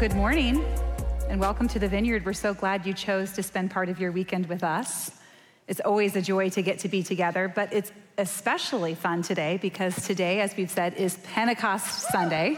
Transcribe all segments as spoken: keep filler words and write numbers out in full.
good morning and welcome to the Vineyard. We're so glad you chose to spend part of your weekend with us. It's always a joy to get to be together, but it's especially fun today because today, as we've said, is Pentecost Sunday.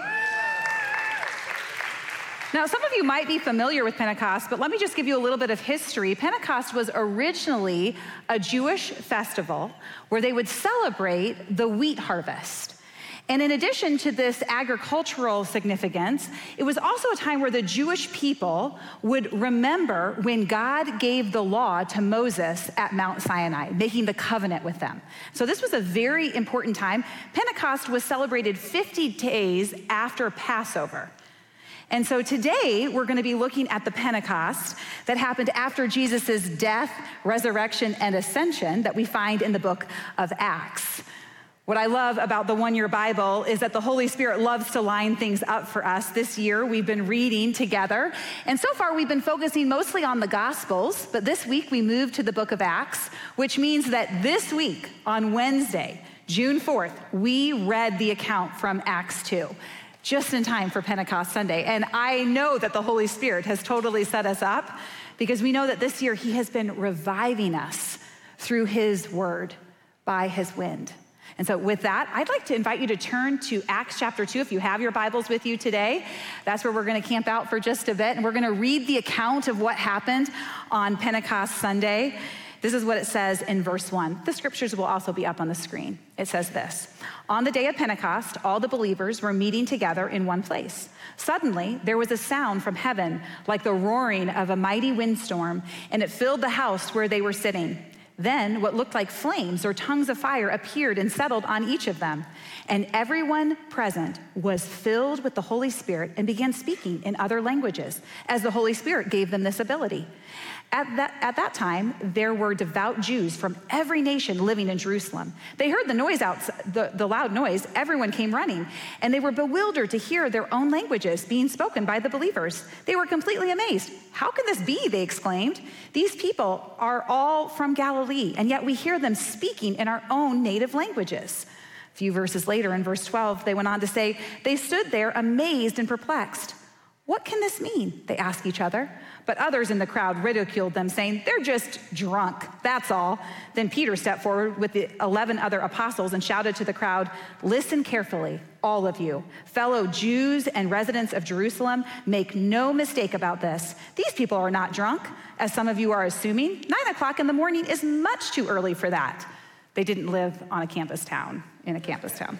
Now, some of you might be familiar with Pentecost, but let me just give you a little bit of history. Pentecost was originally a Jewish festival where they would celebrate the wheat harvest. And in addition to this agricultural significance, it was also a time where the Jewish people would remember when God gave the law to Moses at Mount Sinai, making the covenant with them. So this was a very important time. Pentecost was celebrated fifty days after Passover. And so today, we're going to be looking at the Pentecost that happened after Jesus' death, resurrection, and ascension that we find in the book of Acts. What I love about the One Year Bible is that the Holy Spirit loves to line things up for us. This year, we've been reading together. And so far, we've been focusing mostly on the Gospels. But this week, we moved to the book of Acts, which means that this week, on Wednesday, June fourth, we read the account from Acts two. Just in time for Pentecost Sunday. And I know that the Holy Spirit has totally set us up because we know that this year he has been reviving us through his word by his wind. And so with that, I'd like to invite you to turn to Acts chapter two. If you have your Bibles with you today, that's where we're going to camp out for just a bit. And we're going to read the account of what happened on Pentecost Sunday. This is what it says in verse one. The scriptures will also be up on the screen. It says this: on the day of Pentecost, all the believers were meeting together in one place. Suddenly, there was a sound from heaven like the roaring of a mighty windstorm, and it filled the house where they were sitting. Then what looked like flames or tongues of fire appeared and settled on each of them. And everyone present was filled with the Holy Spirit and began speaking in other languages as the Holy Spirit gave them this ability. At that, at that time, there were devout Jews from every nation living in Jerusalem. They heard the noise outside, the, the loud noise. Everyone came running, and they were bewildered to hear their own languages being spoken by the believers. They were completely amazed. How can this be? They exclaimed. These people are all from Galilee, and yet we hear them speaking in our own native languages. A few verses later, in verse twelve, they went on to say, they stood there amazed and perplexed. What can this mean? They asked each other. But others in the crowd ridiculed them, saying, they're just drunk, that's all. Then Peter stepped forward with the eleven other apostles and shouted to the crowd, listen carefully, all of you, fellow Jews and residents of Jerusalem, make no mistake about this. These people are not drunk, as some of you are assuming. Nine o'clock in the morning is much too early for that. They didn't live on a campus town, in a campus town.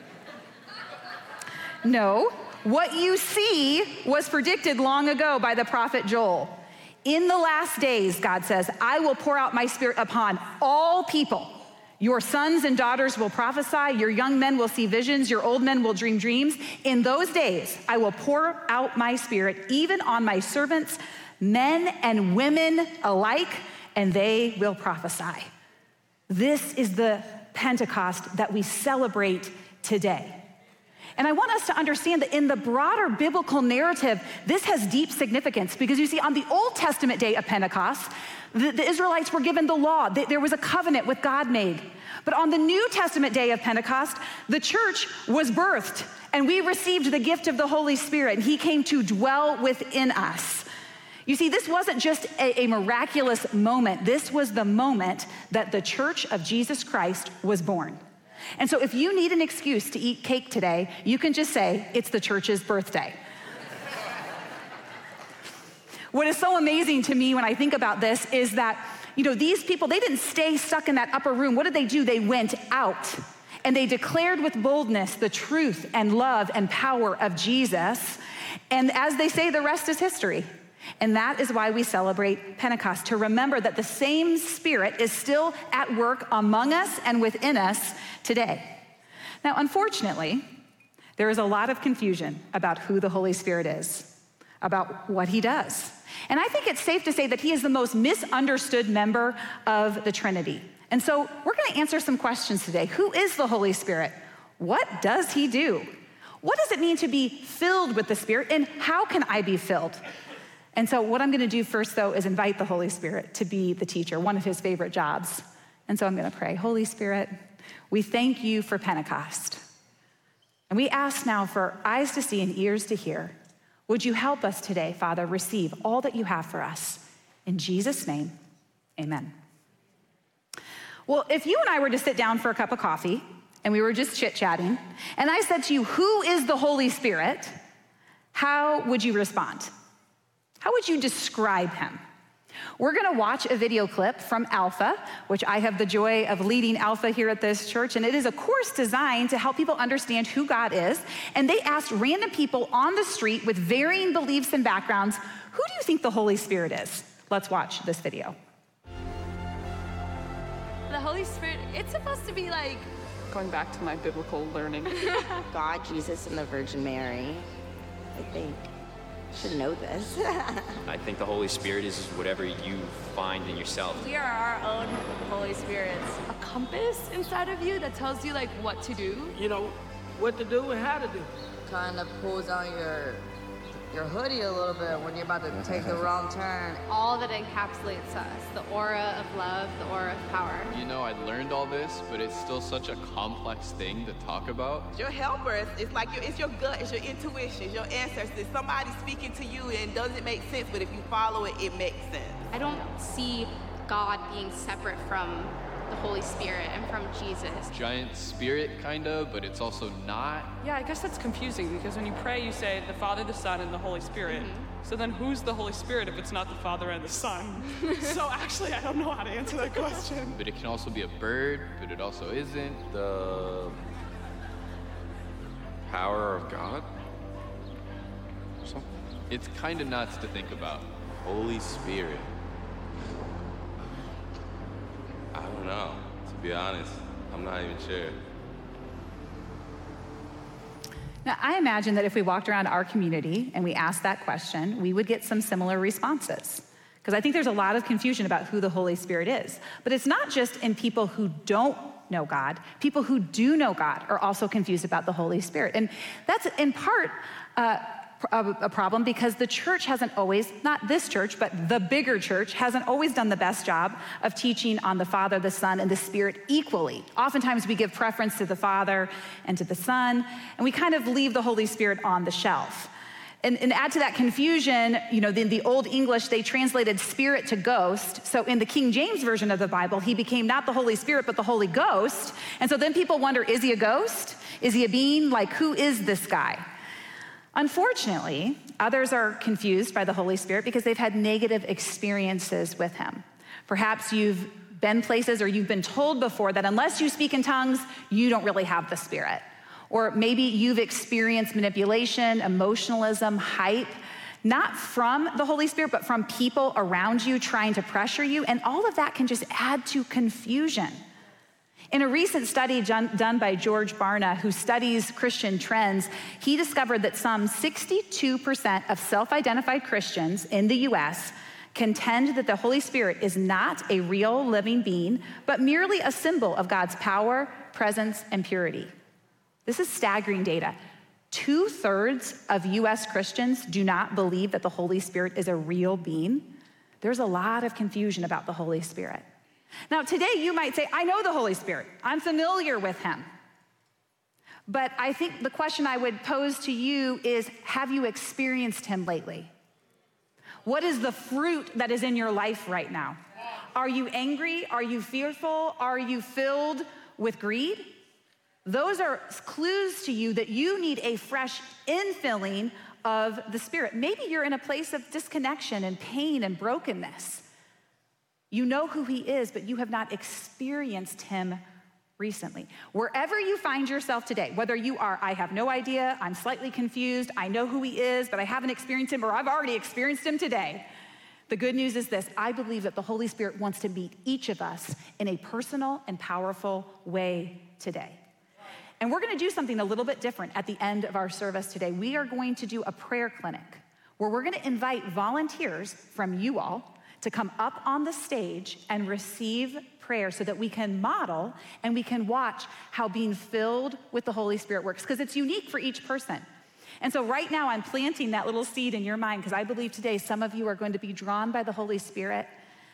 No. What you see was predicted long ago by the prophet Joel. In the last days, God says, I will pour out my spirit upon all people. Your sons and daughters will prophesy, your young men will see visions, your old men will dream dreams. In those days, I will pour out my spirit even on my servants, men and women alike, and they will prophesy. This is the Pentecost that we celebrate today. And I want us to understand that in the broader biblical narrative, this has deep significance because you see, on the Old Testament day of Pentecost, the, the Israelites were given the law. There was a covenant with God made. But on the New Testament day of Pentecost, the church was birthed and we received the gift of the Holy Spirit and he came to dwell within us. You see, this wasn't just a, a miraculous moment. This was the moment that the church of Jesus Christ was born. And so if you need an excuse to eat cake today, you can just say, it's the church's birthday. What is so amazing to me when I think about this is that, you know, these people, they didn't stay stuck in that upper room. What did they do? They went out and they declared with boldness the truth and love and power of Jesus. And as they say, the rest is history. And that is why we celebrate Pentecost, to remember that the same Spirit is still at work among us and within us today. Now, unfortunately, there is a lot of confusion about who the Holy Spirit is, about what he does. And I think it's safe to say that he is the most misunderstood member of the Trinity. And so we're going to answer some questions today. Who is the Holy Spirit? What does he do? What does it mean to be filled with the Spirit? And how can I be filled? And so what I'm going to do first, though, is invite the Holy Spirit to be the teacher, one of his favorite jobs. And so I'm going to pray. Holy Spirit, we thank you for Pentecost. And we ask now for eyes to see and ears to hear Would you help us today, Father, receive all that you have for us? In Jesus' name, amen. Well, if you and I were to sit down for a cup of coffee and we were just chit-chatting, and I said to you, who is the Holy Spirit? How would you respond? How would you describe him? We're gonna watch a video clip from Alpha, which I have the joy of leading Alpha here at this church, and it is a course designed to help people understand who God is. And they asked random people on the street with varying beliefs and backgrounds, who do you think the Holy Spirit is? Let's watch this video. The Holy Spirit, it's supposed to be like... Going back to my biblical learning. God, Jesus, and the Virgin Mary, I think. Should know this. I think the Holy Spirit is whatever you find in yourself. We are our own Holy Spirits. A compass inside of you that tells you like what to do. You know, what to do and how to do. Kind of pulls on your your hoodie a little bit when you're about to take the wrong turn. All that encapsulates us, the aura of love, the aura of power. You know, I learned all this, but it's still such a complex thing to talk about. Your helpers, it's like your, it's your gut, it's your intuition, it's your ancestors. It's somebody speaking to you and doesn't make sense, but if you follow it, it makes sense. I don't see God being separate from the Holy Spirit and from Jesus. Giant spirit, kind of, but it's also not. Yeah, I guess that's confusing because when you pray, you say the Father, the Son, and the Holy Spirit. Mm-hmm. So then who's the Holy Spirit if it's not the Father and the Son? So actually, I don't know how to answer that question. But it can also be a bird, but it also isn't. The power of God? Or something? It's kind of nuts to think about. Holy Spirit. I don't know, to be honest. I'm not even sure. Now, I imagine that if we walked around our community and we asked that question, we would get some similar responses. Because I think there's a lot of confusion about who the Holy Spirit is. But it's not just in people who don't know God. People who do know God are also confused about the Holy Spirit. And that's in part uh, a problem because the church hasn't always, not this church, but the bigger church hasn't always done the best job of teaching on the Father, the Son, and the Spirit equally. Oftentimes we give preference to the Father and to the Son, and we kind of leave the Holy Spirit on the shelf. And, and add to that confusion, you know, in the Old English, they translated spirit to ghost. So in the King James Version of the Bible, he became not the Holy Spirit, but the Holy Ghost. And so then people wonder, is he a ghost? Is he a being? Like, who is this guy? Unfortunately, others are confused by the Holy Spirit because they've had negative experiences with him. Perhaps you've been places or you've been told before that unless you speak in tongues, you don't really have the Spirit. Or maybe you've experienced manipulation, emotionalism, hype, not from the Holy Spirit, but from people around you trying to pressure you. And all of that can just add to confusion. In a recent study done by George Barna, who studies Christian trends, he discovered that some sixty-two percent of self-identified Christians in the U S contend that the Holy Spirit is not a real living being, but merely a symbol of God's power, presence, and purity. This is staggering data. Two-thirds of U S Christians do not believe that the Holy Spirit is a real being. There's a lot of confusion about the Holy Spirit. Now, today you might say, I know the Holy Spirit. I'm familiar with him. But I think the question I would pose to you is, have you experienced him lately? What is the fruit that is in your life right now? Are you angry? Are you fearful? Are you filled with greed? Those are clues to you that you need a fresh infilling of the Spirit. Maybe you're in a place of disconnection and pain and brokenness. You know who he is, but you have not experienced him recently. Wherever you find yourself today, whether you are, I have no idea, I'm slightly confused, I know who he is, but I haven't experienced him, or I've already experienced him today. The good news is this: I believe that the Holy Spirit wants to meet each of us in a personal and powerful way today. And we're gonna do something a little bit different at the end of our service today. We are going to do a prayer clinic where we're gonna invite volunteers from you all to come up on the stage and receive prayer so that we can model and we can watch how being filled with the Holy Spirit works, because it's unique for each person. And so right now I'm planting that little seed in your mind because I believe today some of you are going to be drawn by the Holy Spirit.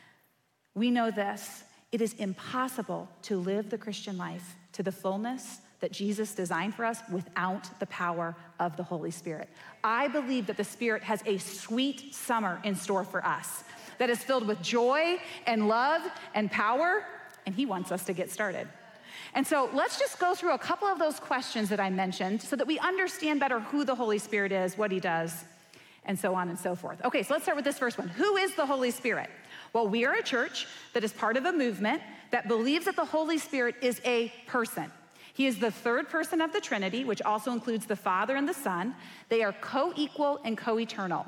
We know this: it is impossible to live the Christian life to the fullness, that Jesus designed for us without the power of the Holy Spirit. I believe that the Spirit has a sweet summer in store for us that is filled with joy and love and power, and he wants us to get started. And so let's just go through a couple of those questions that I mentioned so that we understand better who the Holy Spirit is, what he does, and so on and so forth. Okay, so let's start with this first one. Who is the Holy Spirit? Well, we are a church that is part of a movement that believes that the Holy Spirit is a person. He is the third person of the Trinity, which also includes the Father and the Son. They are co-equal and co-eternal.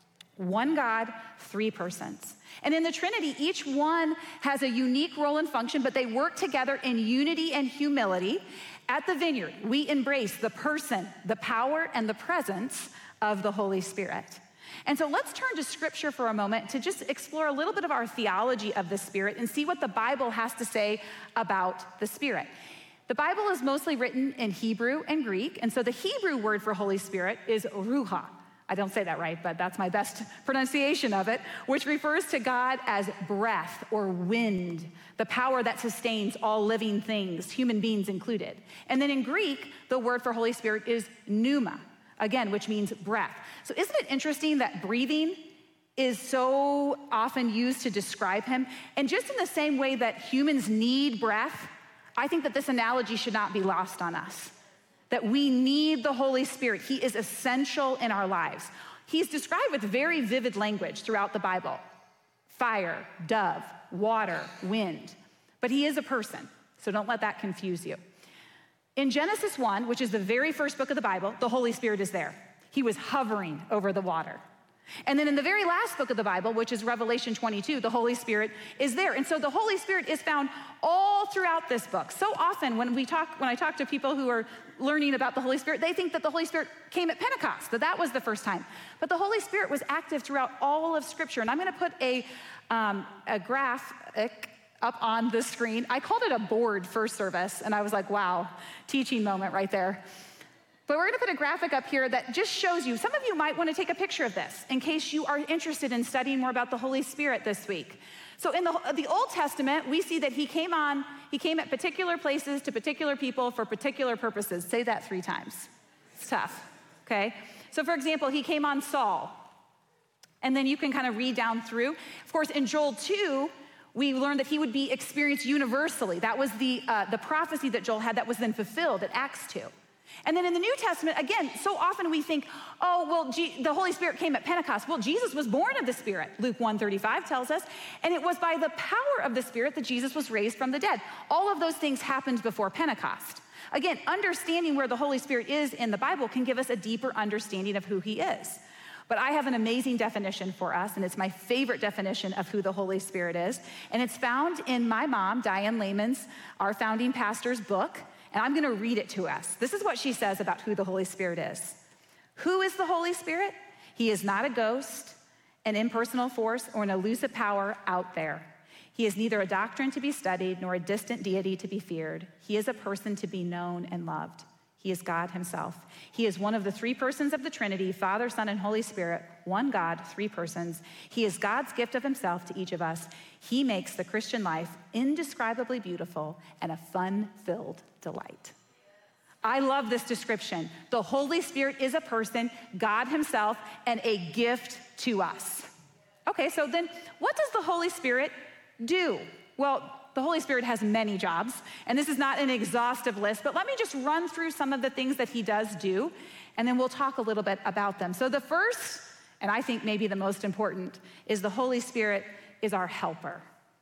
One God, three persons. And in the Trinity, each one has a unique role and function, but they work together in unity and humility. At the Vineyard, we embrace the person, the power, and the presence of the Holy Spirit. And so let's turn to Scripture for a moment to just explore a little bit of our theology of the Spirit and see what the Bible has to say about the Spirit. The Bible is mostly written in Hebrew and Greek, and so the Hebrew word for Holy Spirit is ruha. I don't say that right, but that's my best pronunciation of it, which refers to God as breath or wind, the power that sustains all living things, human beings included. And then in Greek, the word for Holy Spirit is pneuma, again, which means breath. So isn't it interesting that breathing is so often used to describe him? And just in the same way that humans need breath, I think that this analogy should not be lost on us, that we need the Holy Spirit. He is essential in our lives. He's described with very vivid language throughout the Bible: fire, dove, water, wind. But he is a person, so don't let that confuse you. In Genesis one, which is the very first book of the Bible, the Holy Spirit is there. He was hovering over the water. And then in the very last book of the Bible, which is Revelation twenty-two, the Holy Spirit is there. And so the Holy Spirit is found all throughout this book. So often when we talk, when I talk to people who are learning about the Holy Spirit, they think that the Holy Spirit came at Pentecost, that that was the first time. But the Holy Spirit was active throughout all of Scripture. And I'm gonna put a, um, a graphic up on the screen. I called it a board first service, and I was like, wow, teaching moment right there. But we're gonna put a graphic up here that just shows you, some of you might wanna take a picture of this in case you are interested in studying more about the Holy Spirit this week. So in the, the Old Testament, we see that he came on, he came at particular places to particular people for particular purposes. Say that three times. It's tough, okay? So for example, he came on Saul. And then you can kind of read down through. Of course, in Joel two, we learned that he would be experienced universally. That was the, uh, the prophecy that Joel had that was then fulfilled at Acts two. And then in the New Testament, again, so often we think, oh, well, G- the Holy Spirit came at Pentecost. Well, Jesus was born of the Spirit, Luke one thirty-five tells us, and it was by the power of the Spirit that Jesus was raised from the dead. All of those things happened before Pentecost. Again, understanding where the Holy Spirit is in the Bible can give us a deeper understanding of who he is. But I have an amazing definition for us, and it's my favorite definition of who the Holy Spirit is, and it's found in my mom, Diane Lehman's, our founding pastor's book. And I'm gonna read it to us. This is what she says about who the Holy Spirit is. Who is the Holy Spirit? He is not a ghost, an impersonal force, or an elusive power out there. He is neither a doctrine to be studied nor a distant deity to be feared. He is a person to be known and loved. He is God himself. He is one of the three persons of the Trinity, Father, Son, and Holy Spirit, one God, three persons. He is God's gift of himself to each of us. He makes the Christian life indescribably beautiful and a fun-filled delight. I love this description. The Holy Spirit is a person, God himself, and a gift to us. Okay, so then what does the Holy Spirit do? Well, the Holy Spirit has many jobs, and this is not an exhaustive list, but let me just run through some of the things that he does do, and then we'll talk a little bit about them. So the first, and I think maybe the most important, is the Holy Spirit is our helper.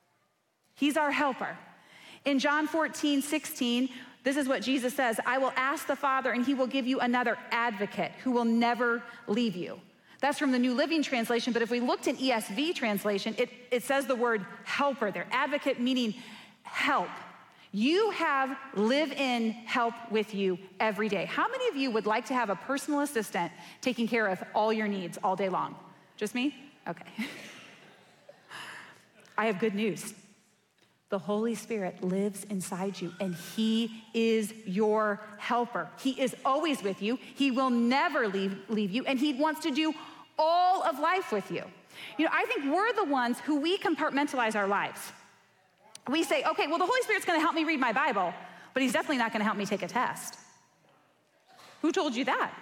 He's our helper. In John fourteen, sixteen, this is what Jesus says: I will ask the Father, and he will give you another advocate who will never leave you. That's from the New Living Translation, but if we looked in E S V translation, it, it says the word helper there. Advocate meaning help. You have live-in help with you every day. How many of you would like to have a personal assistant taking care of all your needs all day long? Just me? Okay. I have good news. The Holy Spirit lives inside you, and he is your helper. He is always with you. He will never leave, leave you, and he wants to do all of life with you. You know, I think we're the ones who we compartmentalize our lives. We say, okay, well, the Holy Spirit's gonna help me read my Bible. but he's definitely not gonna help me take a test. Who told you that?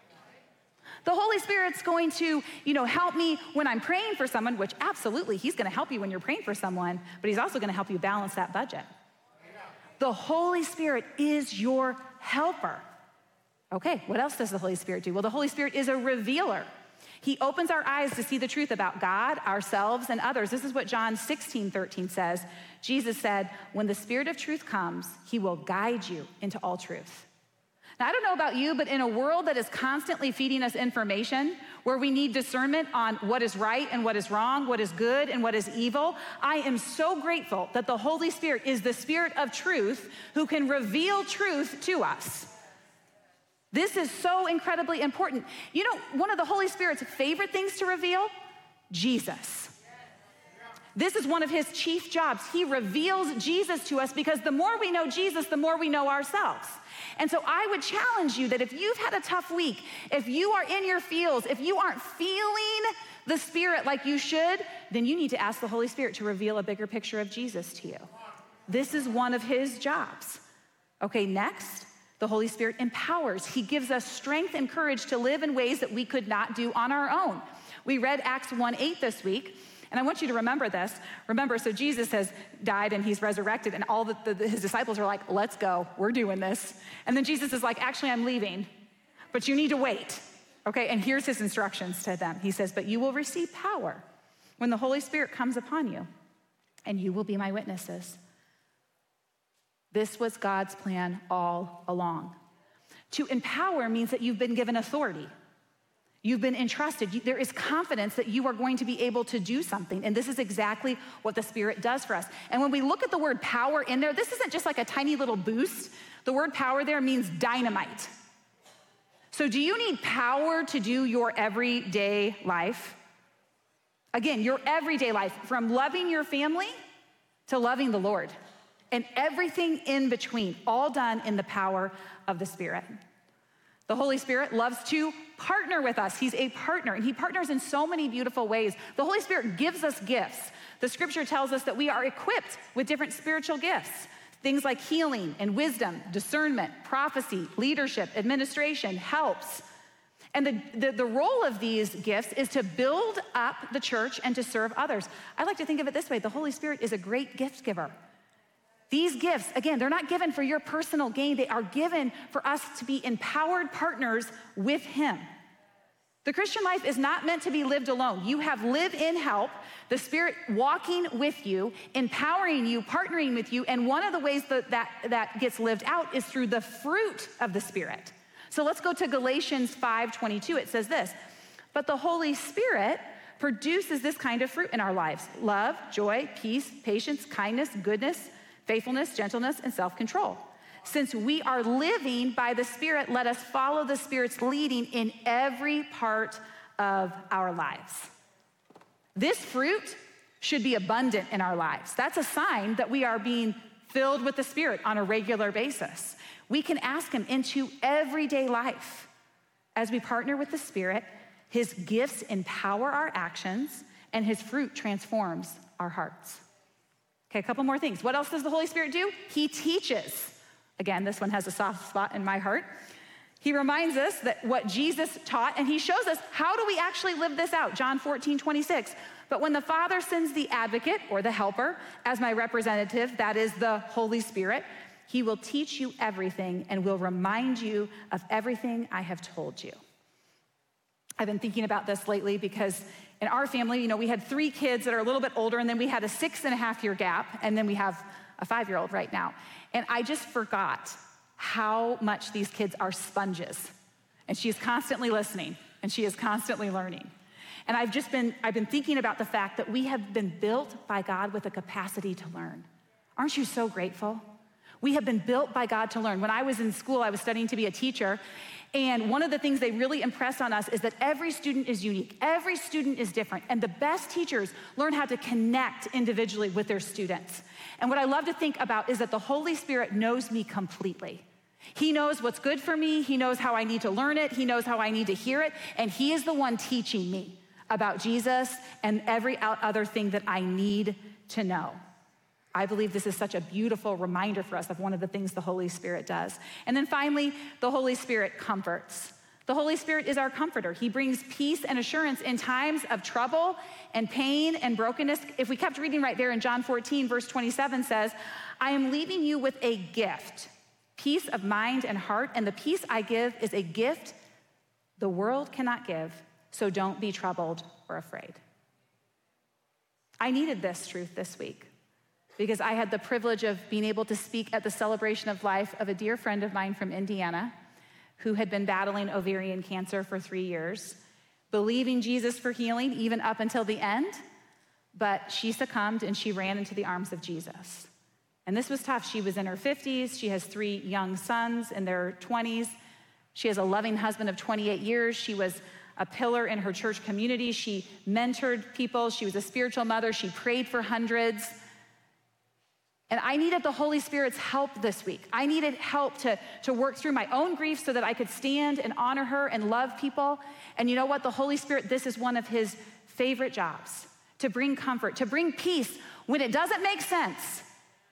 The Holy Spirit's going to, you know, help me when I'm praying for someone, which absolutely he's gonna help you when you're praying for someone, but he's also gonna help you balance that budget. The Holy Spirit is your helper. Okay, what else does the Holy Spirit do? Well, the Holy Spirit is a revealer. He opens our eyes to see the truth about God, ourselves, and others. This is what John sixteen thirteen says. Jesus said, when the Spirit of truth comes, he will guide you into all truth. Now, I don't know about you, but in a world that is constantly feeding us information, where we need discernment on what is right and what is wrong, what is good and what is evil, I am so grateful that the Holy Spirit is the Spirit of truth who can reveal truth to us. This is so incredibly important. You know, one of the Holy Spirit's favorite things to reveal? Jesus. This is one of his chief jobs. He reveals Jesus to us because the more we know Jesus, the more we know ourselves. And so I would challenge you that if you've had a tough week, if you are in your feels, if you aren't feeling the Spirit like you should, then you need to ask the Holy Spirit to reveal a bigger picture of Jesus to you. This is one of his jobs. Okay, next, the Holy Spirit empowers. He gives us strength and courage to live in ways that we could not do on our own. We read Acts one eight this week. And I want you to remember this. Remember, so Jesus has died and he's resurrected, and all the, the, his disciples are like, let's go, we're doing this. And then Jesus is like, actually, I'm leaving, but you need to wait. Okay, and here's his instructions to them. He says, but you will receive power when the Holy Spirit comes upon you, and you will be my witnesses. This was God's plan all along. To empower means that you've been given authority. You've been entrusted. You, there is confidence that you are going to be able to do something. And this is exactly what the Spirit does for us. And when we look at the word power in there, this isn't just like a tiny little boost. The word power there means dynamite. So do you need power to do your everyday life? Again, your everyday life, from loving your family to loving the Lord, and everything in between, all done in the power of the Spirit. The Holy Spirit loves to partner with us. He's a partner, and he partners in so many beautiful ways. The Holy Spirit gives us gifts. The scripture tells us that we are equipped with different spiritual gifts, things like healing and wisdom, discernment, prophecy, leadership, administration, helps. And the, the, the role of these gifts is to build up the church and to serve others. I like to think of it this way. The Holy Spirit is a great gift giver. These gifts, again, they're not given for your personal gain. They are given for us to be empowered partners with him. The Christian life is not meant to be lived alone. You have live-in help, the Spirit walking with you, empowering you, partnering with you, and one of the ways that, that that gets lived out is through the fruit of the Spirit. So let's go to Galatians five twenty-two. It says this, but the Holy Spirit produces this kind of fruit in our lives: love, joy, peace, patience, kindness, goodness, faithfulness, gentleness, and self-control. Since we are living by the Spirit, let us follow the Spirit's leading in every part of our lives. This fruit should be abundant in our lives. That's a sign that we are being filled with the Spirit on a regular basis. We can ask him into everyday life. As we partner with the Spirit, his gifts empower our actions, and his fruit transforms our hearts. Okay, a couple more things. What else does the Holy Spirit do? He teaches. Again, this one has a soft spot in my heart. He reminds us that what Jesus taught, and he shows us how do we actually live this out. John fourteen twenty-six. But when the Father sends the advocate, or the helper, as my representative, that is the Holy Spirit, he will teach you everything and will remind you of everything I have told you. I've been thinking about this lately because in our family, you know, we had three kids that are a little bit older, and then we had a six and a half year gap, and then we have a five-year-old right now. And I just forgot how much these kids are sponges. And she is constantly listening, and she is constantly learning. And I've just been, I've been thinking about the fact that we have been built by God with a capacity to learn. Aren't you so grateful? We have been built by God to learn. When I was in school, I was studying to be a teacher, and one of the things they really impress on us is that every student is unique. Every student is different, and the best teachers learn how to connect individually with their students. And what I love to think about is that the Holy Spirit knows me completely. He knows what's good for me. He knows how I need to learn it. He knows how I need to hear it, and he is the one teaching me about Jesus and every other thing that I need to know. I believe this is such a beautiful reminder for us of one of the things the Holy Spirit does. And then finally, the Holy Spirit comforts. The Holy Spirit is our comforter. He brings peace and assurance in times of trouble and pain and brokenness. If we kept reading right there in John fourteen, verse twenty-seven says, I am leaving you with a gift, peace of mind and heart, and the peace I give is a gift the world cannot give, so don't be troubled or afraid. I needed this truth this week because I had the privilege of being able to speak at the celebration of life of a dear friend of mine from Indiana who had been battling ovarian cancer for three years, believing Jesus for healing even up until the end, but she succumbed and she ran into the arms of Jesus. And this was tough. She was in her fifties. She has three young sons in their twenties. She has a loving husband of twenty-eight years. She was a pillar in her church community. She mentored people. She was a spiritual mother. She prayed for hundreds. And I needed the Holy Spirit's help this week. I needed help to, to work through my own grief so that I could stand and honor her and love people. And you know what? The Holy Spirit, this is one of his favorite jobs, to bring comfort, to bring peace when it doesn't make sense.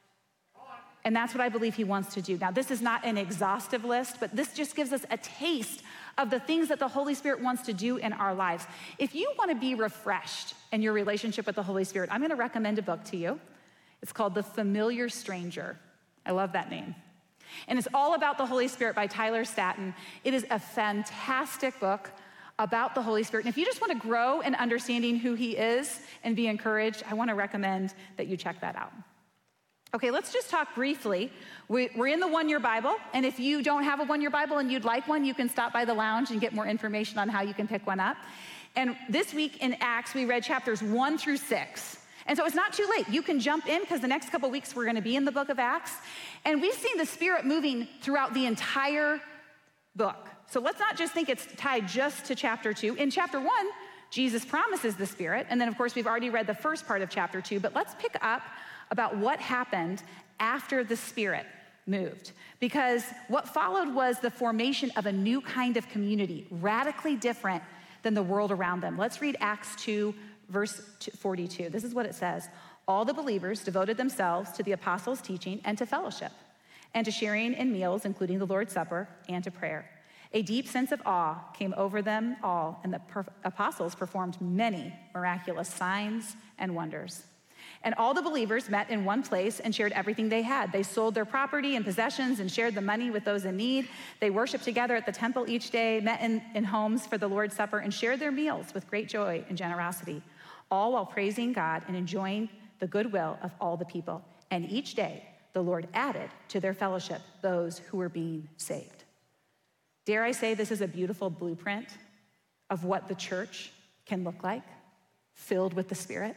And that's what I believe he wants to do. Now, this is not an exhaustive list, but this just gives us a taste of the things that the Holy Spirit wants to do in our lives. If you want to be refreshed in your relationship with the Holy Spirit, I'm going to recommend a book to you. It's called The Familiar Stranger. I love that name. And it's all about the Holy Spirit by Tyler Staton. It is a fantastic book about the Holy Spirit. And if you just want to grow in understanding who he is and be encouraged, I want to recommend that you check that out. Okay, let's just talk briefly. We're in the one-year Bible, and if you don't have a one-year Bible and you'd like one, you can stop by the lounge and get more information on how you can pick one up. And this week in Acts, we read chapters one through six. And so it's not too late. You can jump in because the next couple weeks we're going to be in the book of Acts. And we've seen the Spirit moving throughout the entire book. So let's not just think it's tied just to chapter two. In chapter one, Jesus promises the Spirit. And then, of course, we've already read the first part of chapter two. But let's pick up about what happened after the Spirit moved. Because what followed was the formation of a new kind of community, radically different than the world around them. Let's read Acts two, verse forty-two. This is what it says. All the believers devoted themselves to the apostles' teaching and to fellowship, and to sharing in meals, including the Lord's Supper, and to prayer. A deep sense of awe came over them all, and the per- apostles performed many miraculous signs and wonders. And all the believers met in one place and shared everything they had. They sold their property and possessions and shared the money with those in need. They worshiped together at the temple each day, met in, in homes for the Lord's Supper, and shared their meals with great joy and generosity, all while praising God and enjoying the goodwill of all the people. And each day, the Lord added to their fellowship those who were being saved. Dare I say this is a beautiful blueprint of what the church can look like, filled with the Spirit?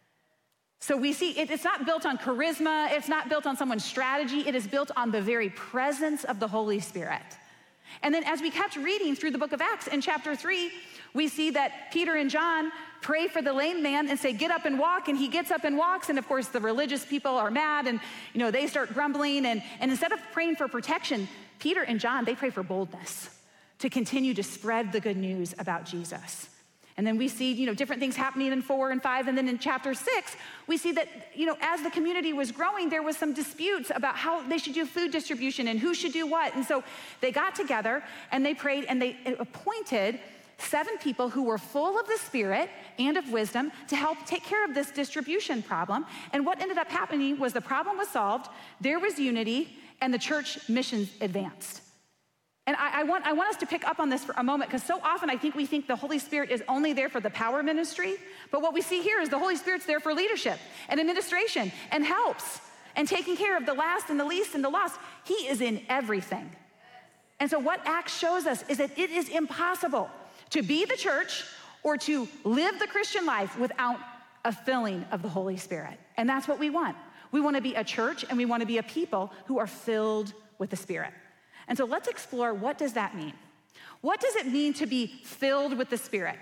So we see it, it's not built on charisma, it's not built on someone's strategy, it is built on the very presence of the Holy Spirit. And then as we kept reading through the book of Acts in chapter three, we see that Peter and John pray for the lame man and say, get up and walk, and he gets up and walks, and of course the religious people are mad, and you know they start grumbling, and, and instead of praying for protection, Peter and John, they pray for boldness to continue to spread the good news about Jesus. And then we see, you know, different things happening in four and five. And then in chapter six, we see that, you know, as the community was growing, there was some disputes about how they should do food distribution and who should do what. And so they got together and they prayed and they appointed seven people who were full of the Spirit and of wisdom to help take care of this distribution problem. And what ended up happening was the problem was solved, there was unity, and the church missions advanced. And I, I, want, I want us to pick up on this for a moment, because so often I think we think the Holy Spirit is only there for the power ministry, but what we see here is the Holy Spirit's there for leadership and administration and helps and taking care of the last and the least and the lost. He is in everything. And so what Acts shows us is that it is impossible to be the church or to live the Christian life without a filling of the Holy Spirit. And that's what we want. We want to be a church and we want to be a people who are filled with the Spirit. And so let's explore, what does that mean? What does it mean to be filled with the Spirit?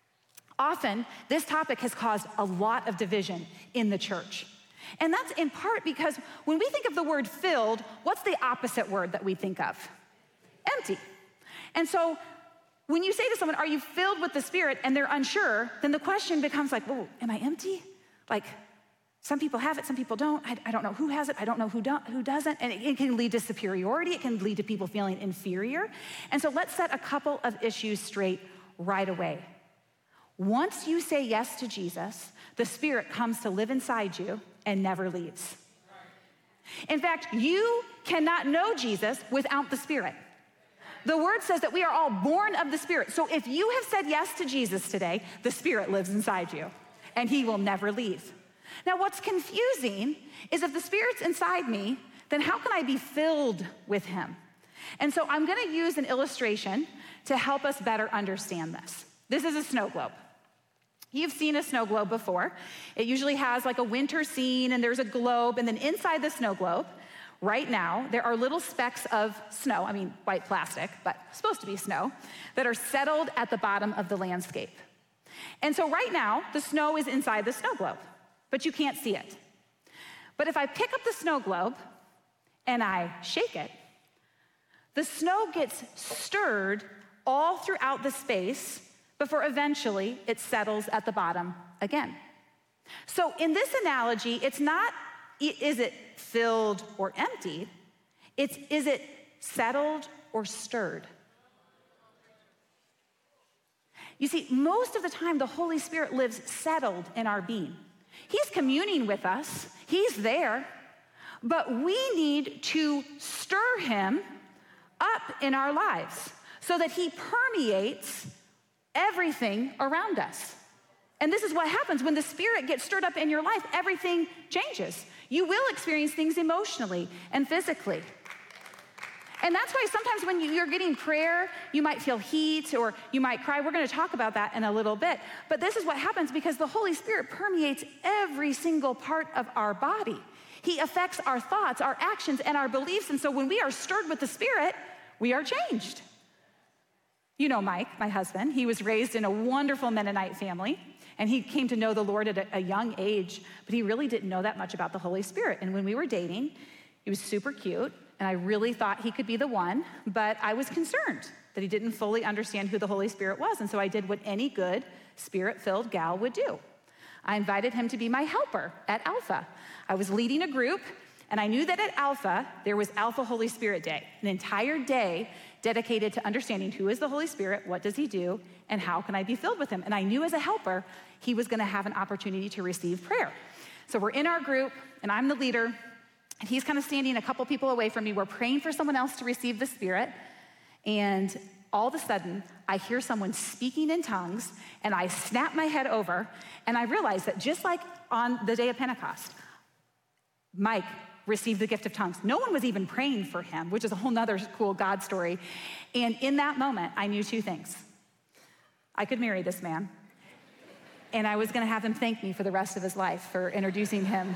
Often, this topic has caused a lot of division in the church. And that's in part because when we think of the word filled, what's the opposite word that we think of? Empty. And so when you say to someone, are you filled with the Spirit, and they're unsure, then the question becomes like, oh, am I empty? Like, Some people have it, some people don't. I, I don't know who has it, I don't know who, do, who doesn't. And it, it can lead to superiority, it can lead to people feeling inferior. And so let's set a couple of issues straight right away. Once you say yes to Jesus, the Spirit comes to live inside you and never leaves. In fact, you cannot know Jesus without the Spirit. The word says that we are all born of the Spirit. So if you have said yes to Jesus today, the Spirit lives inside you and he will never leave. Now, what's confusing is if the Spirit's inside me, then how can I be filled with him? And so I'm gonna use an illustration to help us better understand this. This is a snow globe. You've seen a snow globe before. It usually has like a winter scene and there's a globe, and then inside the snow globe, right now, there are little specks of snow, I mean white plastic, but supposed to be snow, that are settled at the bottom of the landscape. And so right now, the snow is inside the snow globe, but you can't see it. But if I pick up the snow globe and I shake it, the snow gets stirred all throughout the space before eventually it settles at the bottom again. So in this analogy, it's not, is it filled or emptied? It's, is it settled or stirred? You see, most of the time, the Holy Spirit lives settled in our being. He's communing with us, he's there, but we need to stir him up in our lives so that he permeates everything around us. And this is what happens when the Spirit gets stirred up in your life, everything changes. You will experience things emotionally and physically. And that's why sometimes when you're getting prayer, you might feel heat or you might cry. We're gonna talk about that in a little bit. But this is what happens because the Holy Spirit permeates every single part of our body. He affects our thoughts, our actions, and our beliefs. And so when we are stirred with the Spirit, we are changed. You know Mike, my husband. He was raised in a wonderful Mennonite family, and he came to know the Lord at a, a young age, but he really didn't know that much about the Holy Spirit. And when we were dating, he was super cute, and I really thought he could be the one, but I was concerned that he didn't fully understand who the Holy Spirit was, and so I did what any good Spirit-filled gal would do. I invited him to be my helper at Alpha. I was leading a group, and I knew that at Alpha, there was Alpha Holy Spirit Day, an entire day dedicated to understanding who is the Holy Spirit, what does he do, and how can I be filled with him? And I knew as a helper, he was gonna have an opportunity to receive prayer. So we're in our group, and I'm the leader, and he's kind of standing a couple people away from me. We're praying for someone else to receive the Spirit, and all of a sudden, I hear someone speaking in tongues, and I snap my head over, and I realize that just like on the day of Pentecost, Mike received the gift of tongues. No one was even praying for him, which is a whole nother cool God story. And in that moment, I knew two things. I could marry this man, and I was gonna have him thank me for the rest of his life for introducing him.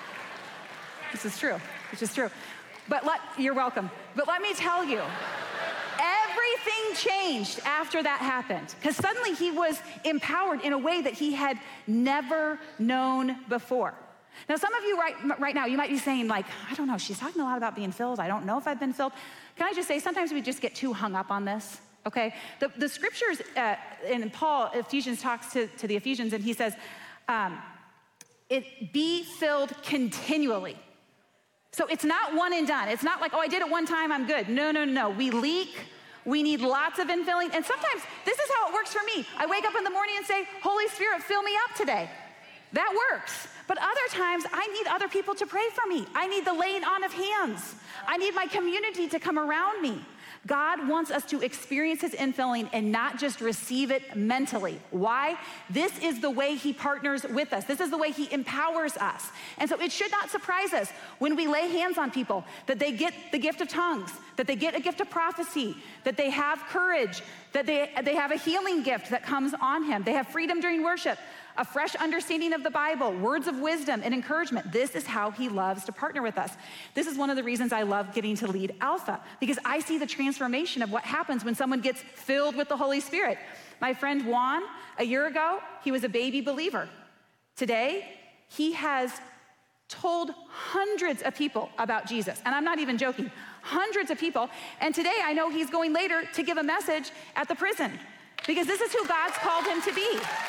This is true, which is true. But let, you're welcome. But let me tell you, everything changed after that happened, because suddenly he was empowered in a way that he had never known before. Now, some of you right, right now, you might be saying like, I don't know, she's talking a lot about being filled. I don't know if I've been filled. Can I just say, sometimes we just get too hung up on this, okay? The, the scriptures, uh, in Paul, Ephesians talks to, to the Ephesians, and he says, um, it be filled continually. So it's not one and done. It's not like, oh, I did it one time, I'm good. No, no, no, we leak. We need lots of infilling. And sometimes this is how it works for me. I wake up in the morning and say, Holy Spirit, fill me up today. That works. But other times, I need other people to pray for me. I need the laying on of hands. I need my community to come around me. God wants us to experience his infilling and not just receive it mentally. Why? This is the way he partners with us. This is the way he empowers us. And so it should not surprise us when we lay hands on people that they get the gift of tongues, that they get a gift of prophecy, that they have courage, that they, they have a healing gift that comes on him. They have freedom during worship, a fresh understanding of the Bible, words of wisdom and encouragement. This is how he loves to partner with us. This is one of the reasons I love getting to lead Alpha, because I see the transformation of what happens when someone gets filled with the Holy Spirit. My friend Juan, a year ago, he was a baby believer. Today, he has told hundreds of people about Jesus. And I'm not even joking, hundreds of people. And today I know he's going later to give a message at the prison, because this is who God's called him to be.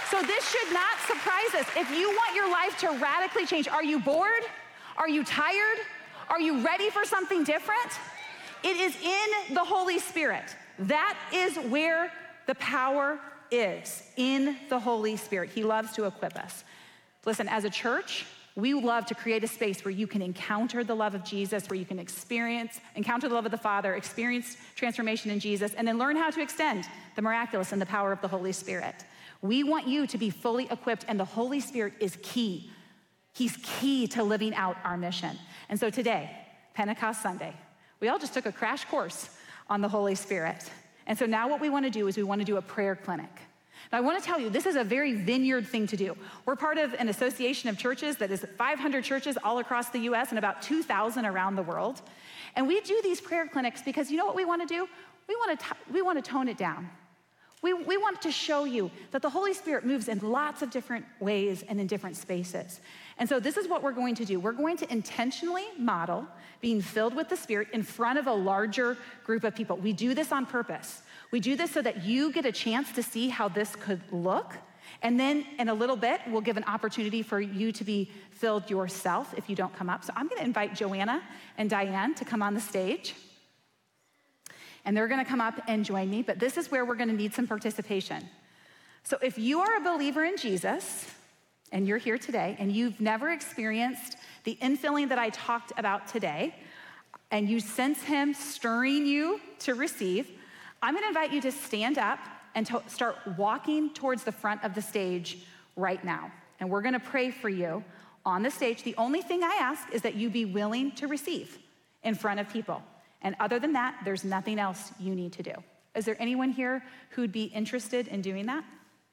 So this should not surprise us. If you want your life to radically change, are you bored? Are you tired? Are you ready for something different? It is in the Holy Spirit. That is where the power is, in the Holy Spirit. He loves to equip us. Listen, as a church, we love to create a space where you can encounter the love of Jesus, where you can experience, encounter the love of the Father, experience transformation in Jesus, and then learn how to extend the miraculous and the power of the Holy Spirit. We want you to be fully equipped, and the Holy Spirit is key. He's key to living out our mission. And so today, Pentecost Sunday, we all just took a crash course on the Holy Spirit. And so now what we want to do is we want to do a prayer clinic. Now I want to tell you, this is a very Vineyard thing to do. We're part of an association of churches that is five hundred churches all across the U S and about two thousand around the world. And we do these prayer clinics because you know what we want to do? We want to, we want to tone it down. We, we want to show you that the Holy Spirit moves in lots of different ways and in different spaces. And so this is what we're going to do. We're going to intentionally model being filled with the Spirit in front of a larger group of people. We do this on purpose. We do this so that you get a chance to see how this could look. And then in a little bit, we'll give an opportunity for you to be filled yourself if you don't come up. So I'm going to invite Joanna and Diane to come on the stage. And they're gonna come up and join me, but this is where we're gonna need some participation. So if you are a believer in Jesus, and you're here today, and you've never experienced the infilling that I talked about today, and you sense him stirring you to receive, I'm gonna invite you to stand up and to start walking towards the front of the stage right now. And we're gonna pray for you on the stage. The only thing I ask is that you be willing to receive in front of people. And other than that, there's nothing else you need to do. Is there anyone here who'd be interested in doing that?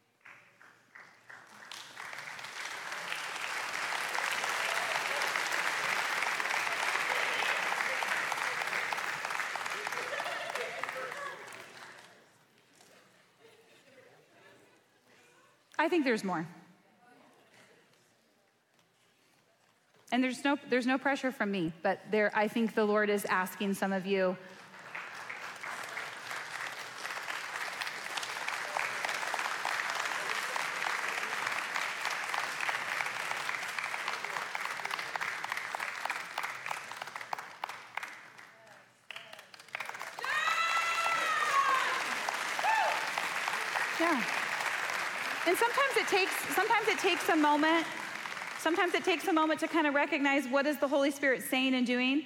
I think there's more. And there's no, there's no pressure from me, but there, I think the Lord is asking some of you. Yeah. And sometimes it takes, sometimes it takes a moment. Sometimes it takes a moment to kind of recognize what is the Holy Spirit saying and doing.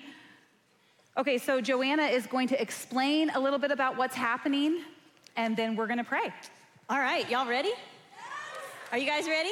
Okay, so Joanna is going to explain a little bit about what's happening, and then we're gonna pray. All right, y'all ready? Are you guys ready?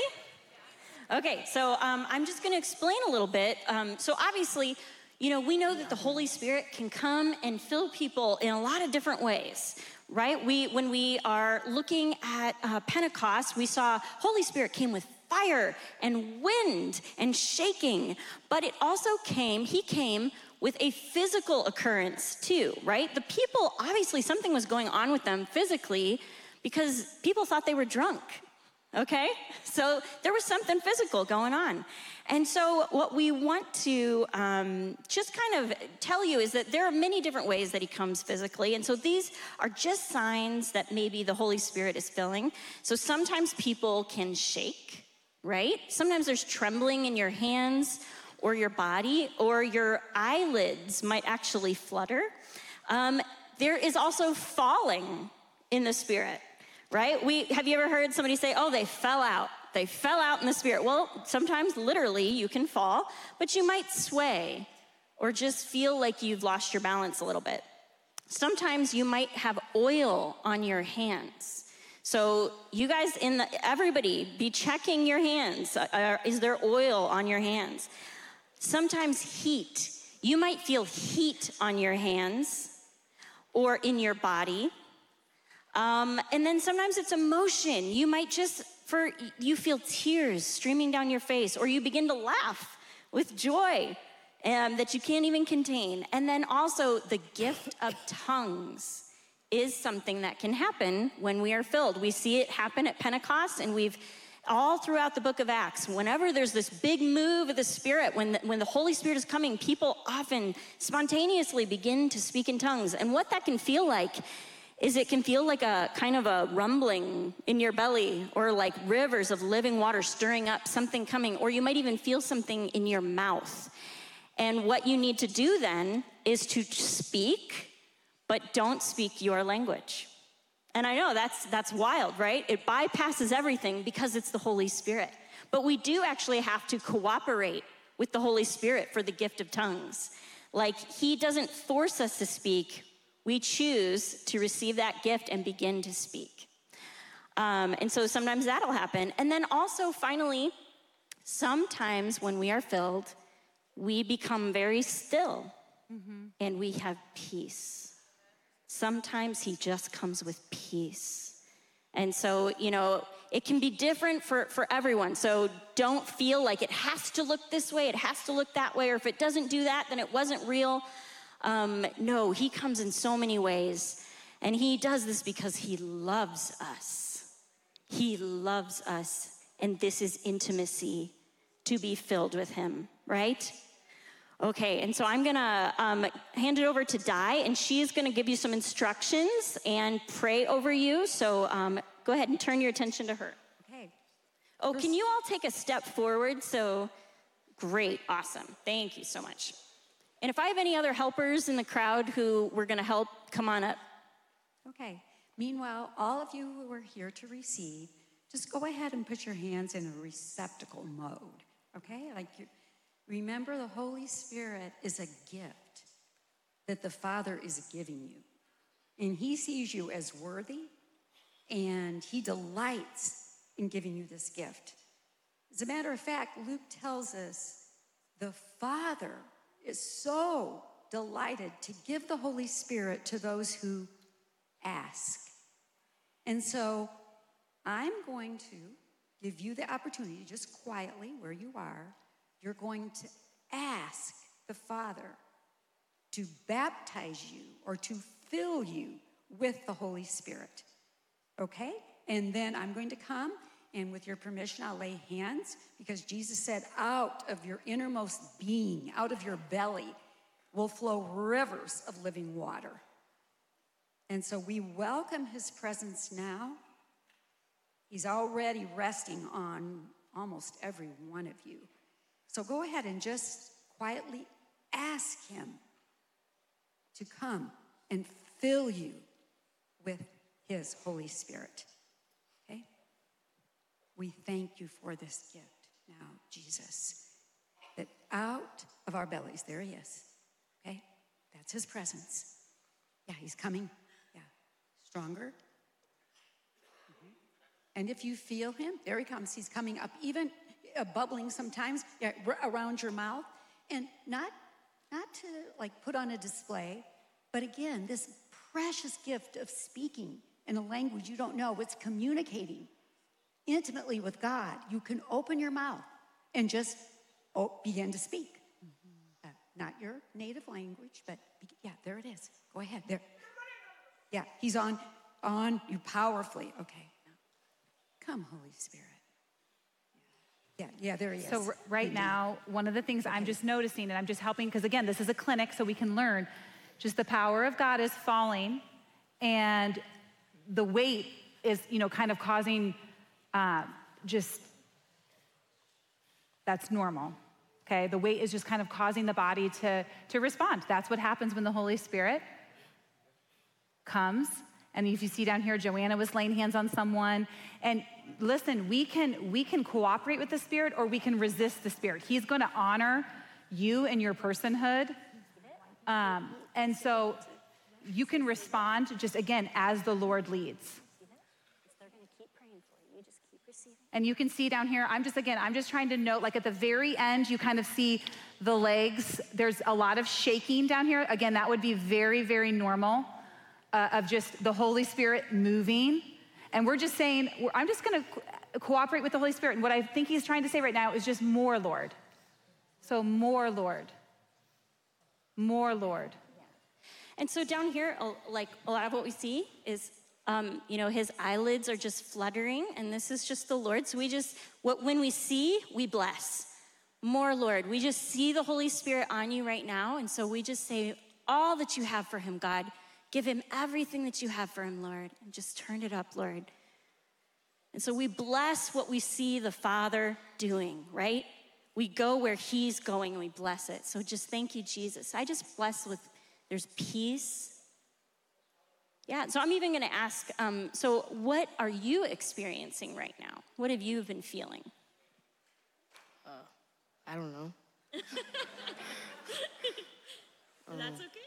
Okay, so um, I'm just gonna explain a little bit. Um, so obviously, you know, we know that the Holy Spirit can come and fill people in a lot of different ways, right? We, when we are looking at uh, Pentecost, we saw Holy Spirit came with fire and wind and shaking, but it also came, he came with a physical occurrence too, right? The people, obviously something was going on with them physically because people thought they were drunk, okay? So there was something physical going on. And so what we want to um, just kind of tell you is that there are many different ways that he comes physically. And so these are just signs that maybe the Holy Spirit is filling. So sometimes people can shake, right? Sometimes there's trembling in your hands or your body, or your eyelids might actually flutter. Um, there is also falling in the Spirit, right? We, have you ever heard somebody say, oh, they fell out. They fell out in the Spirit. Well, sometimes literally you can fall, but you might sway or just feel like you've lost your balance a little bit. Sometimes you might have oil on your hands. So you guys, in the, everybody, be checking your hands. Uh, is there oil on your hands? Sometimes heat. You might feel heat on your hands or in your body. Um, and then sometimes it's emotion. You might just, for you feel tears streaming down your face, or you begin to laugh with joy um, that you can't even contain. And then also the gift of tongues is something that can happen when we are filled. We see it happen at Pentecost, and we've all throughout the book of Acts, whenever there's this big move of the Spirit, when the, when the Holy Spirit is coming, people often spontaneously begin to speak in tongues. And what that can feel like is it can feel like a kind of a rumbling in your belly, or like rivers of living water stirring up, something coming, or you might even feel something in your mouth. And what you need to do then is to speak, but don't speak your language. And I know that's that's wild, right? It bypasses everything because it's the Holy Spirit. But we do actually have to cooperate with the Holy Spirit for the gift of tongues. Like, he doesn't force us to speak. We choose to receive that gift and begin to speak. Um, and so sometimes that'll happen. And then also, finally, sometimes when we are filled, we become very still, mm-hmm. and we have peace. Sometimes he just comes with peace. And so, you know, it can be different for, for everyone. So don't feel like it has to look this way, it has to look that way, or if it doesn't do that, then it wasn't real. Um, no, he comes in so many ways. And he does this because he loves us. He loves us. And this is intimacy, to be filled with him, right? Okay, and so I'm gonna um, hand it over to Di, and she is gonna give you some instructions and pray over you. So um, go ahead and turn your attention to her. Okay. Oh, can you all take a step forward? So, great, awesome. Thank you so much. And if I have any other helpers in the crowd who were gonna help, come on up. Okay. Meanwhile, all of you who are here to receive, just go ahead and put your hands in a receptacle mode, okay? Like, you, remember, the Holy Spirit is a gift that the Father is giving you. And he sees you as worthy, and he delights in giving you this gift. As a matter of fact, Luke tells us the Father is so delighted to give the Holy Spirit to those who ask. And so I'm going to give you the opportunity, just quietly where you are, you're going to ask the Father to baptize you or to fill you with the Holy Spirit, okay? And then I'm going to come, and with your permission, I'll lay hands, because Jesus said, out of your innermost being, out of your belly, will flow rivers of living water. And so we welcome his presence now. He's already resting on almost every one of you. So go ahead and just quietly ask him to come and fill you with his Holy Spirit, okay? We thank you for this gift now, Jesus, that out of our bellies, there he is, okay? That's his presence. Yeah, he's coming, yeah, stronger. Mm-hmm. And if you feel him, there he comes. He's coming up, even uh, bubbling sometimes, yeah, around your mouth. And not, not to like put on a display, but again, this precious gift of speaking in a language you don't know, it's communicating intimately with God. You can open your mouth and just oh, begin to speak. Mm-hmm. Uh, not your native language, but be, yeah, there it is. Go ahead, there. Yeah, he's on, on you powerfully. Okay, come, Holy Spirit. Yeah, yeah, there he is. So r- right Indeed. Now, one of the things okay. I'm just noticing, and I'm just helping, because again, this is a clinic, so we can learn, just the power of God is falling, and the weight is, you know, kind of causing uh, just, that's normal, okay? The weight is just kind of causing the body to, to respond. That's what happens when the Holy Spirit comes. And if you see down here, Joanna was laying hands on someone. And listen, we can we can cooperate with the Spirit, or we can resist the Spirit. He's going to honor you and your personhood. Um, and so you can respond just, again, as the Lord leads. And you can see down here, I'm just, again, I'm just trying to note, like at the very end, you kind of see the legs. There's a lot of shaking down here. Again, that would be very, very normal. Uh, of just the Holy Spirit moving. And we're just saying, we're, I'm just gonna co- cooperate with the Holy Spirit. And what I think he's trying to say right now is just more, Lord. So more, Lord. More, Lord. Yeah. And so down here, like a lot of what we see is, um, you know, his eyelids are just fluttering, and this is just the Lord. So we just, what when we see, we bless. More, Lord. We just see the Holy Spirit on you right now, and so we just say all that you have for him, God. Give him everything that you have for him, Lord, and just turn it up, Lord. And so we bless what we see the Father doing, right? We go where he's going and we bless it. So just thank you, Jesus. I just bless with, there's peace. Yeah, so I'm even gonna ask, um, so what are you experiencing right now? What have you been feeling? Uh, I don't know. That's okay.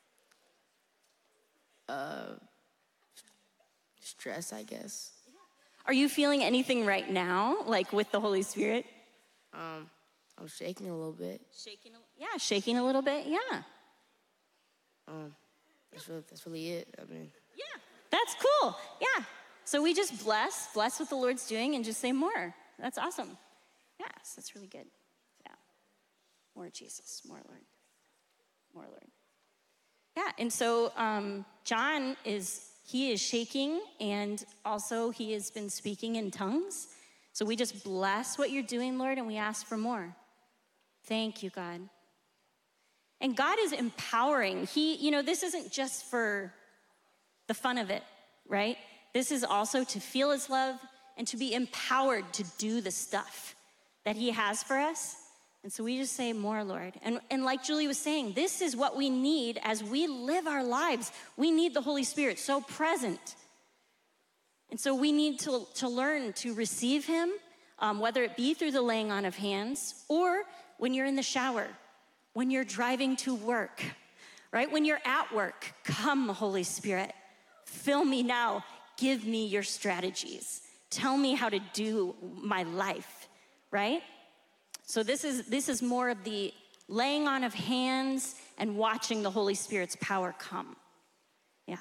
Uh, stress, I guess. Are you feeling anything right now, like with the Holy Spirit? Um, I'm shaking a little bit. Shaking, a, yeah, shaking a little bit, yeah. Um, that's really, that's really it. I mean, yeah, that's cool. Yeah. So we just bless, bless what the Lord's doing, and just say more. That's awesome. Yes, that's really good. Yeah. More Jesus, more Lord, more Lord. Yeah, and so um, John is, he is shaking, and also he has been speaking in tongues. So we just bless what you're doing, Lord, and we ask for more. Thank you, God. And God is empowering. He, you know, this isn't just for the fun of it, right? This is also to feel his love and to be empowered to do the stuff that he has for us. And so we just say more, Lord. And, and like Julie was saying, this is what we need as we live our lives. We need the Holy Spirit so present. And so we need to, to learn to receive him, um, whether it be through the laying on of hands or when you're in the shower, when you're driving to work, right? When you're at work, come, Holy Spirit, fill me now. Give me your strategies. Tell me how to do my life, right? So this is this is more of the laying on of hands and watching the Holy Spirit's power come. Yeah.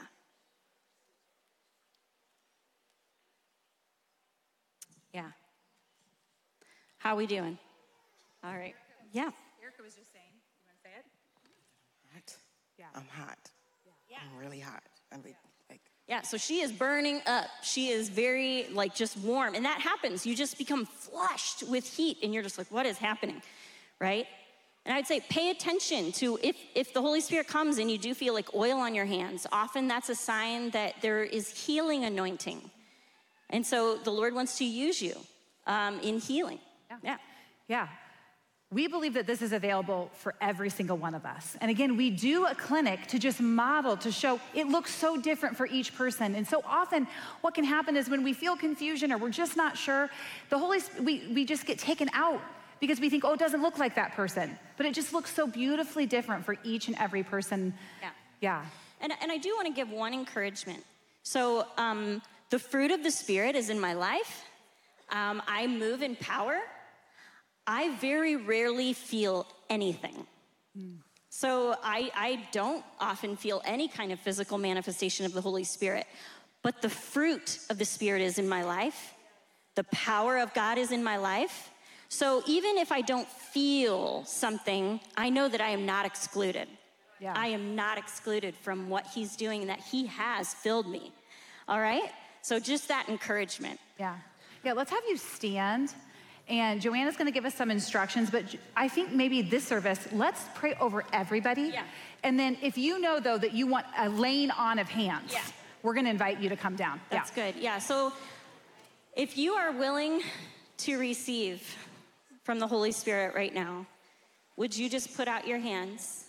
Yeah. How are we doing? All right. Yeah. Erica was just saying, you want to say it? Hot. Yeah. I'm hot. Yeah. I'm really hot. I'm like, like Yeah, so she is burning up. She is very, like, just warm. And that happens. You just become flushed with heat, and you're just like, what is happening, right? And I'd say pay attention to if, if the Holy Spirit comes and you do feel like oil on your hands, often that's a sign that there is healing anointing. And so the Lord wants to use you um, in healing. Yeah. Yeah. Yeah. We believe that this is available for every single one of us. And again, we do a clinic to just model, to show it looks so different for each person. And so often what can happen is when we feel confusion or we're just not sure, the Holy Spirit, we, we just get taken out because we think, oh, it doesn't look like that person. But it just looks so beautifully different for each and every person. Yeah. Yeah. And, and I do want to give one encouragement. So um, the fruit of the Spirit is in my life. Um, I move in power. I very rarely feel anything. Mm. So I, I don't often feel any kind of physical manifestation of the Holy Spirit, but the fruit of the Spirit is in my life. The power of God is in my life. So even if I don't feel something, I know that I am not excluded. Yeah. I am not excluded from what he's doing and that he has filled me. All right? So just that encouragement. Yeah. Yeah, let's have you stand. And Joanna's gonna give us some instructions, but I think maybe this service, let's pray over everybody. Yeah. And then if you know, though, that you want a laying on of hands, yeah. we're gonna invite you to come down. That's yeah. good, yeah. So if you are willing to receive from the Holy Spirit right now, would you just put out your hands?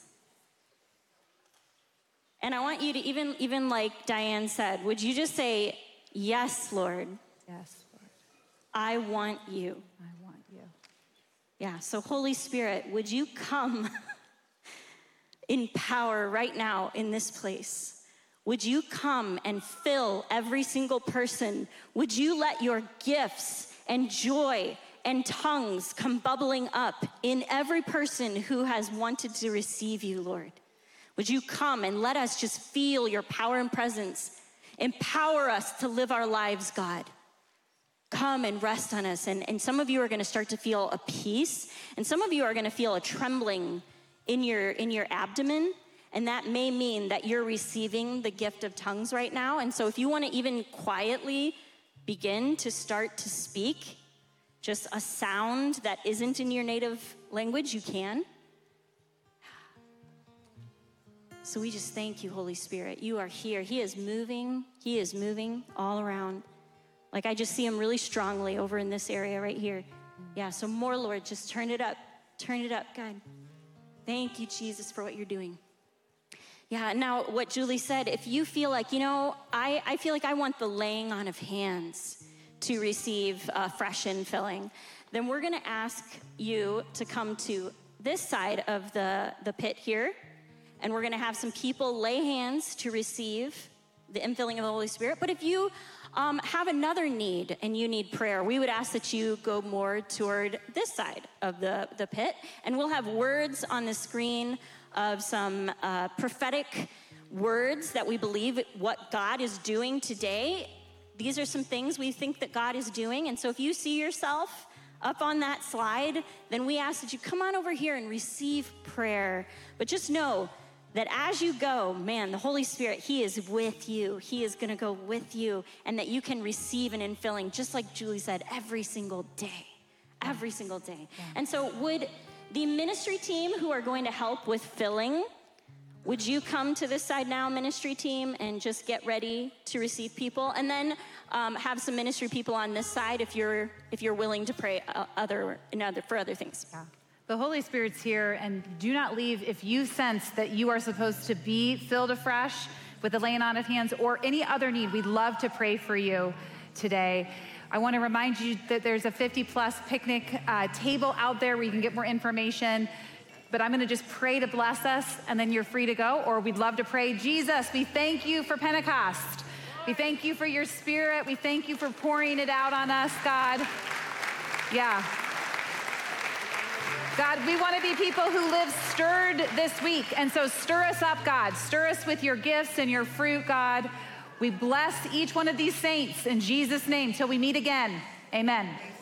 And I want you to, even, even like Diane said, would you just say, yes, Lord. Yes. I want you. I want you. Yeah, so Holy Spirit, would you come in power right now in this place? Would you come and fill every single person? Would you let your gifts and joy and tongues come bubbling up in every person who has wanted to receive you, Lord? Would you come and let us just feel your power and presence? Empower us to live our lives, God. Come and rest on us. And, and some of you are gonna start to feel a peace, and some of you are gonna feel a trembling in your, in your abdomen, and that may mean that you're receiving the gift of tongues right now. And so if you wanna even quietly begin to start to speak just a sound that isn't in your native language, you can. So we just thank you, Holy Spirit. You are here. He is moving. He is moving all around. Like I just see him really strongly over in this area right here. Yeah, so more, Lord, just turn it up. Turn it up, God. Thank you, Jesus, for what you're doing. Yeah, now what Julie said, if you feel like, you know, I, I feel like I want the laying on of hands to receive uh, fresh infilling, then we're gonna ask you to come to this side of the, the pit here, and we're gonna have some people lay hands to receive the infilling of the Holy Spirit. But if you um, have another need and you need prayer, we would ask that you go more toward this side of the, the pit, and we'll have words on the screen of some uh, prophetic words that we believe what God is doing today. These are some things we think that God is doing. And so if you see yourself up on that slide, then we ask that you come on over here and receive prayer. But just know that as you go, man, the Holy Spirit, he is with you. He is gonna go with you, and that you can receive an infilling, just like Julie said, every single day, every single day. Yeah. And so would the ministry team who are going to help with filling, would you come to this side now, ministry team, and just get ready to receive people? And then um, have some ministry people on this side if you're if you're willing to pray uh, other, in other for other things. Yeah. The Holy Spirit's here, and do not leave if you sense that you are supposed to be filled afresh with the laying on of hands or any other need. We'd love to pray for you today. I want to remind you that there's a fifty plus picnic uh, table out there where you can get more information. But I'm going to just pray to bless us, and then you're free to go, or we'd love to pray. Jesus, we thank you for Pentecost. We thank you for your Spirit. We thank you for pouring it out on us, God. Yeah. God, we want to be people who live stirred this week. And so stir us up, God. Stir us with your gifts and your fruit, God. We bless each one of these saints in Jesus' name till we meet again. Amen.